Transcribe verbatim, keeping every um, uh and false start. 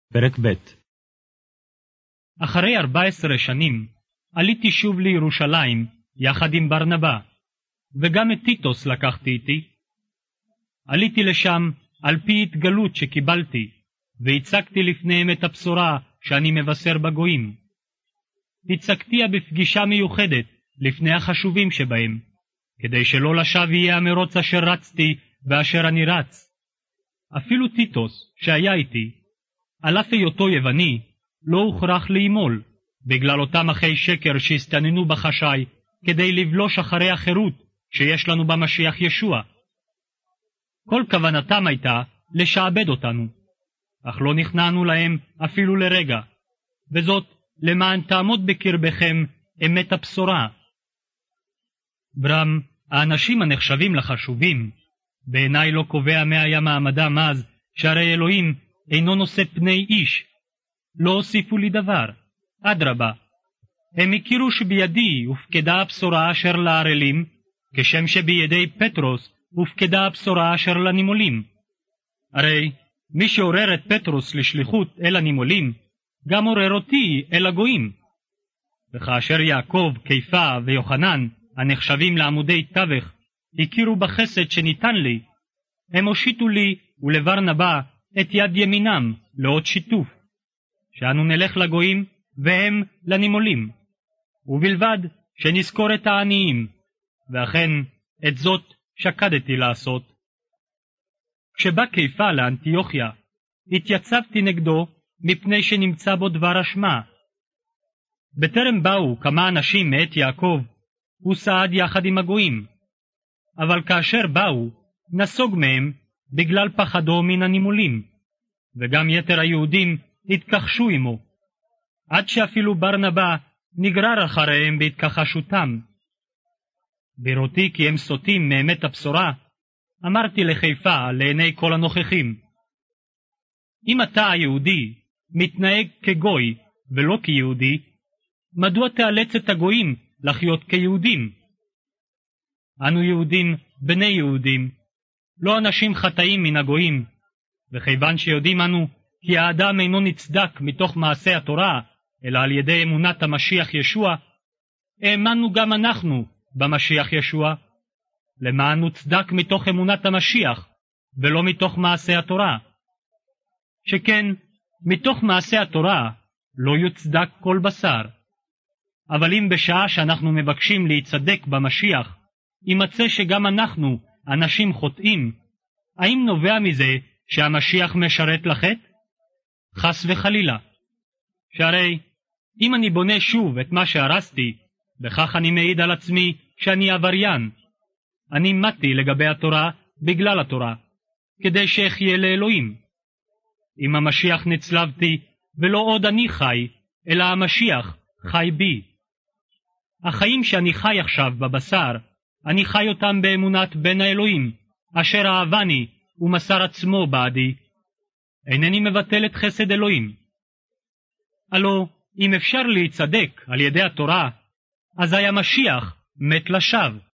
פרק ב'. אחרי ארבע עשרה שנים עליתי שוב לירושלים יחד עם ברנבא, וגם את טיטוס לקחתי איתי. עליתי לשם על פי התגלות שקיבלתי, והצגתי לפניהם את הבשורה שאני מבשר בגויים. הצגתיה בפגישה מיוחדת לפני החשובים שבהם, כדי שלא לשווא יהיה המרוץ אשר רצתי ואשר אני רץ. אפילו טיטוס שהיה איתי, על אף היותו יווני, לא הוכרח להימול, בגלל אותם אחי שקר שהסתננו בחשאי, כדי לבלוש אחרי החירות שיש לנו במשיח ישוע. כל כוונתם הייתה לשעבד אותנו, אך לא נכנענו להם אפילו לרגע, וזאת למען תעמוד בקרבכם אמת הבשורה. ברם, האנשים הנחשבים לחשובים, בעיניי לא קובע מה היה מעמדם אז, שהרי אלוהים אינו נושא פני איש. לא הוסיפו לי דבר, אדרבה. הם הכירו שבידי הופקדה הבשורה אשר לערלים, כשם שבידי פטרוס הופקדה הבשורה אשר לנימולים. הרי מי שעורר את פטרוס לשליחות אל הנימולים, גם עורר אותי אל הגויים. וכאשר יעקב, קיפה ויוחנן, הנחשבים לעמודי תווך, הכירו בחסד שניתן לי, הם הושיטו לי ולברנבא את יד ימינם לעוד שיתוף, שאנו נלך לגויים והם לנימולים, ובלבד שנזכור את העניים, ואכן את זאת שקדתי לעשות. כשבא קיפה לאנטיוכיה, התייצבתי נגדו מפני שנמצא בו דבר אשמה. בטרם באו כמה אנשים מאת יעקב, הוא סעד יחד עם הגויים, אבל כאשר באו, נסוג מהם בגלל פחדו מן הנימולים, וגם יתר היהודים התכחשו עמו, עד שאפילו ברנבא נגרר אחריהם בהתכחשותם. בראותי כי הם סוטים מאמת הבשורה, אמרתי לחיפה לעיני כל הנוכחים, אם אתה היהודי מתנהג כגוי ולא כיהודי, מדוע תאלץ את הגויים לחיות כיהודים? אנו יהודים בני יהודים, לא אנשים חטאים מן הגויים, וכיוון שיודעים אנו כי האדם אינו נצדק מתוך מעשה התורה, אלא על ידי אמונת המשיח ישוע, האמנו גם אנחנו במשיח ישוע, למען נוצדק מתוך אמונת המשיח, ולא מתוך מעשה התורה. שכן, מתוך מעשה התורה לא יוצדק כל בשר. אבל אם בשעה שאנחנו מבקשים להיצדק במשיח, יימצא שגם אנחנו, אנשים חוטאים, האם נובע מזה שהמשיח משרת לחטא? חס וחלילה. שהרי אם אני בונה שוב את מה שהרסתי, בכך אני מעיד על עצמי שאני עבריין. אני מתי לגבי התורה בגלל התורה, כדי שאחיה לאלוהים. אם המשיח נצלבתי, ולא עוד אני חי, אלא המשיח חי בי. החיים שאני חי עכשיו בבשר, אני חי אותם באמונת בן האלוהים, אשר אהבני ומסר עצמו בעדי. אינני מבטל את חסד אלוהים. הלא, אם אפשר להיצדק על ידי התורה, אזי המשיח מת לשווא.